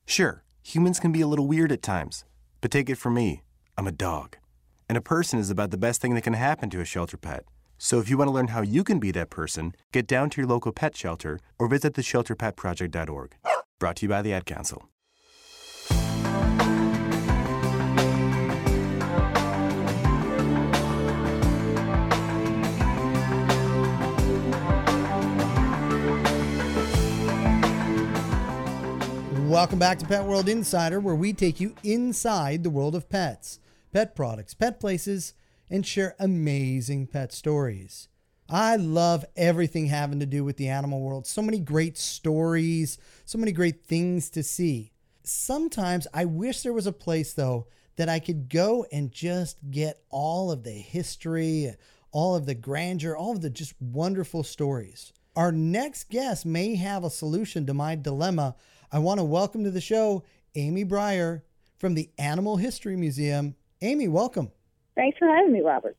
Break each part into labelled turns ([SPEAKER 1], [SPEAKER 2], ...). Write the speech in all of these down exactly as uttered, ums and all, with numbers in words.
[SPEAKER 1] Sure, humans can be a little weird at times, but take it from me, I'm a dog. And a person is about the best thing that can happen to a shelter pet. So if you want to learn how you can be that person, get down to your local pet shelter or visit the shelter pet project dot org. Brought to you by the Ad Council.
[SPEAKER 2] Welcome back to Pet World Insider, where we take you inside the world of pets, pet products, pet places, and share amazing pet stories. I love everything having to do with the animal world. So many great stories, so many great things to see. Sometimes I wish there was a place, though, that I could go and just get all of the history, all of the grandeur, all of the just wonderful stories. Our next guest may have a solution to my dilemma. I want to welcome to the show Amy Breyer from the Animal History Museum. Amy, welcome.
[SPEAKER 3] Thanks for having me, Robert.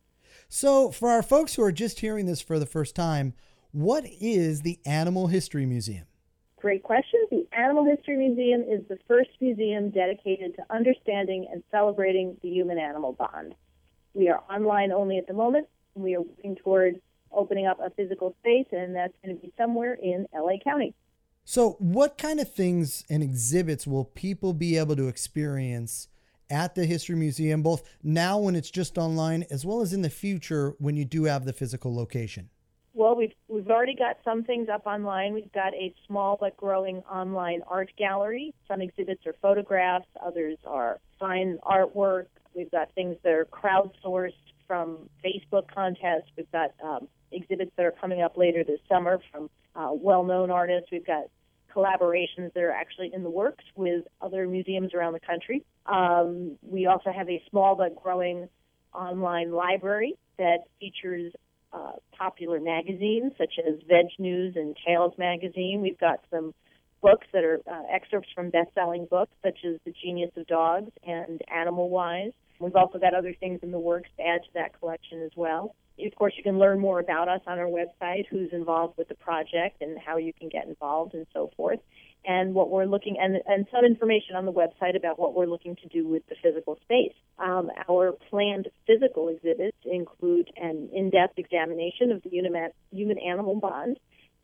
[SPEAKER 2] So for our folks who are just hearing this for the first time, what is the Animal History Museum?
[SPEAKER 3] Great question. The Animal History Museum is the first museum dedicated to understanding and celebrating the human-animal bond. We are online only at the moment, and we are working toward opening up a physical space, and that's going to be somewhere in L A County.
[SPEAKER 2] So what kind of things and exhibits will people be able to experience at the History Museum, both now when it's just online, as well as in the future when you do have the physical location?
[SPEAKER 3] Well, we've we've already got some things up online. We've got a small but growing online art gallery. Some exhibits are photographs, others are fine artwork. We've got things that are crowdsourced from Facebook contests. We've got um, exhibits that are coming up later this summer from uh, well-known artists. We've got collaborations that are actually in the works with other museums around the country. Um, we also have a small but growing online library that features uh, popular magazines such as Veg News and Tales magazine. We've got some books that are uh, excerpts from best-selling books such as The Genius of Dogs and Animal Wise. We've also got other things in the works to add to that collection as well. Of course, you can learn more about us on our website, who's involved with the project and how you can get involved and so forth, and what we're looking, and, and some information on the website about what we're looking to do with the physical space. Um, our planned physical exhibits include an in-depth examination of the human-animal bond,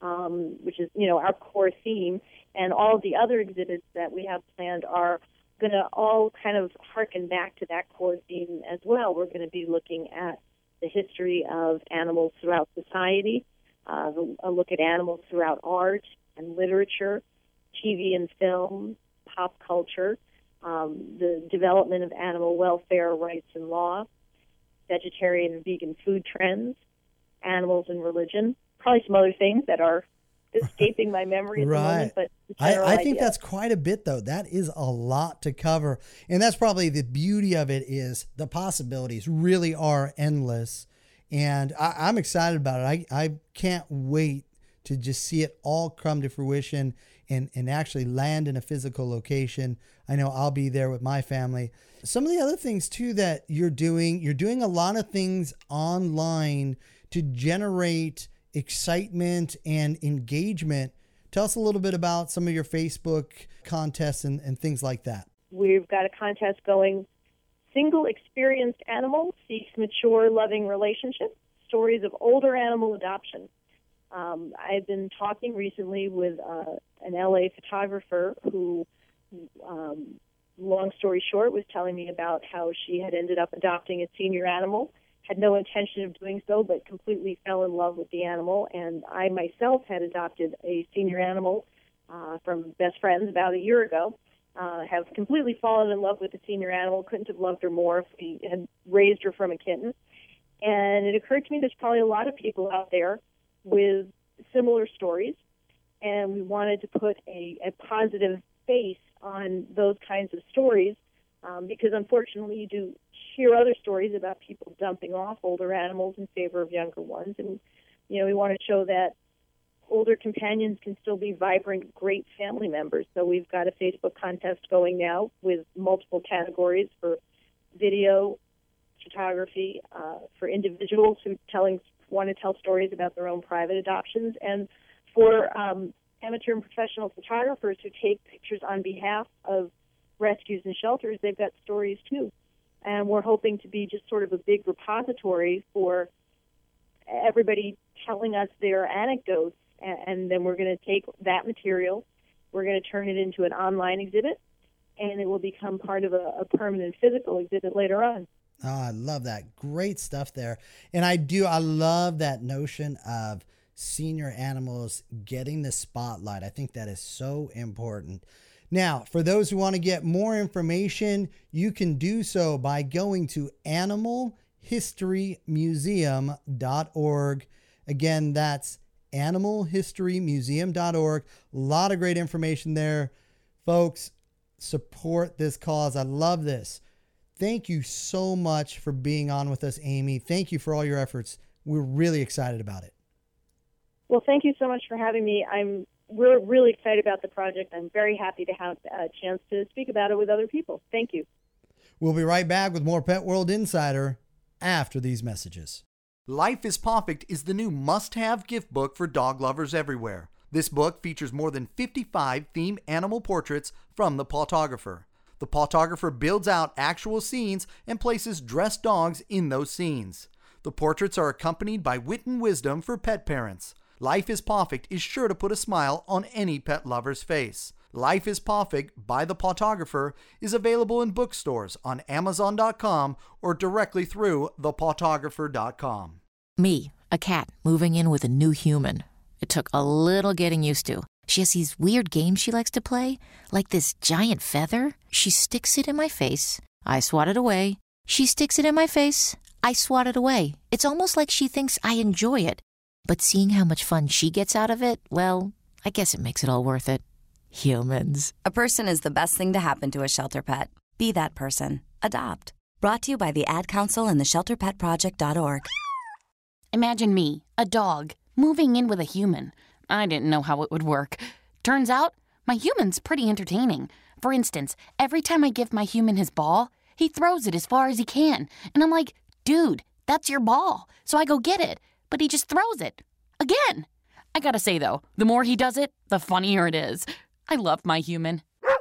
[SPEAKER 3] um, which is, you know, our core theme, and all of the other exhibits that we have planned are going to all kind of harken back to that core theme as well. We're going to be looking at the history of animals throughout society, uh, a look at animals throughout art and literature, T V and film, pop culture, um, the development of animal welfare rights and law, vegetarian and vegan food trends, animals and religion, probably some other things that are escaping my memory at
[SPEAKER 2] right.
[SPEAKER 3] the moment. But
[SPEAKER 2] I, I think
[SPEAKER 3] idea.
[SPEAKER 2] that's quite a bit, though. That is a lot to cover. And that's probably the beauty of it, is the possibilities really are endless. And I, I'm excited about it. I, I can't wait to just see it all come to fruition and, and actually land in a physical location. I know I'll be there with my family. Some of the other things, too, that you're doing, you're doing a lot of things online to generate excitement and engagement. Tell us a little bit about some of your Facebook contests and, and things like that.
[SPEAKER 3] We've got a contest going, Single Experienced Animal Seeks Mature Loving Relationship, Stories of Older Animal Adoption. Um, I've been talking recently with uh, an L A photographer who, um, long story short, was telling me about how she had ended up adopting a senior animal, had no intention of doing so, but completely fell in love with the animal. And I myself had adopted a senior animal uh, from best friends about a year ago, uh, have completely fallen in love with the senior animal, couldn't have loved her more if we had raised her from a kitten. And it occurred to me there's probably a lot of people out there with similar stories, and we wanted to put a, a positive face on those kinds of stories, um, because unfortunately you do hear other stories about people dumping off older animals in favor of younger ones. And, you know, we want to show that older companions can still be vibrant, great family members. So we've got a Facebook contest going now with multiple categories for video, photography, uh, for individuals who telling want to tell stories about their own private adoptions, and for um, amateur and professional photographers who take pictures on behalf of rescues and shelters, they've got stories too. And we're hoping to be just sort of a big repository for everybody telling us their anecdotes. And then we're going to take that material, we're going to turn it into an online exhibit, and it will become part of a, a permanent physical exhibit later on.
[SPEAKER 2] Oh, I love that. Great stuff there. And I do, I love that notion of senior animals getting the spotlight. I think that is so important. Now, for those who want to get more information, you can do so by going to animal history museum dot org. Again, that's animal history museum dot org. A lot of great information there. Folks, support this cause. I love this. Thank you so much for being on with us, Amy. Thank you for all your efforts. We're really excited about it.
[SPEAKER 3] Well, thank you so much for having me. I'm we're really excited about the project. I'm very happy to have a chance to speak about it with other people. Thank you.
[SPEAKER 2] We'll be right back with more Pet World Insider after these messages.
[SPEAKER 4] Life is Pawfect is the new must-have gift book for dog lovers everywhere. This book features more than fifty-five themed animal portraits from the Pawtographer. The Pawtographer builds out actual scenes and places dressed dogs in those scenes. The portraits are accompanied by wit and wisdom for pet parents. Life is Pawfect is sure to put a smile on any pet lover's face. Life is Pawfect by the Pawtographer is available in bookstores on amazon dot com or directly through the pawtographer dot com.
[SPEAKER 5] Me, a cat, moving in with a new human. It took a little getting used to. She has these weird games she likes to play, like this giant feather. She sticks it in my face. I swat it away. She sticks it in my face. I swat it away. It's almost like she thinks I enjoy it. But seeing how much fun she gets out of it, well, I guess it makes it all worth it. Humans.
[SPEAKER 6] A person is the best thing to happen to a shelter pet. Be that person. Adopt. Brought to you by the Ad Council and the shelter pet project dot org.
[SPEAKER 7] Imagine me, a dog, moving in with a human. I didn't know how it would work. Turns out, my human's pretty entertaining. For instance, every time I give my human his ball, he throws it as far as he can. And I'm like, dude, that's your ball. So I go get it. But he just throws it. Again. I gotta say, though, the more he does it, the funnier it is. I love my human.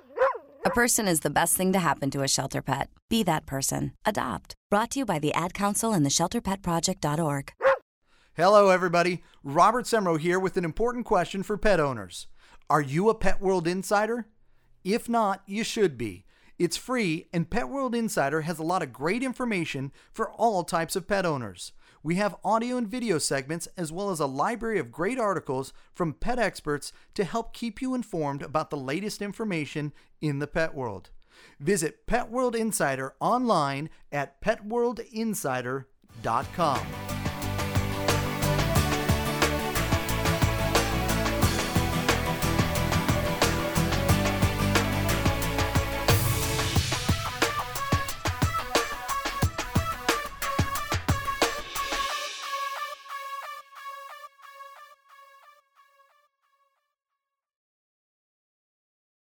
[SPEAKER 6] A person is the best thing to happen to a shelter pet. Be that person. Adopt. Brought to you by the Ad Council and the shelter pet project dot org.
[SPEAKER 4] Hello, everybody. Robert Semro here with an important question for pet owners. Are you a Pet World Insider? If not, you should be. It's free, and Pet World Insider has a lot of great information for all types of pet owners. We have audio and video segments as well as a library of great articles from pet experts to help keep you informed about the latest information in the pet world. Visit Pet World Insider online at pet world insider dot com.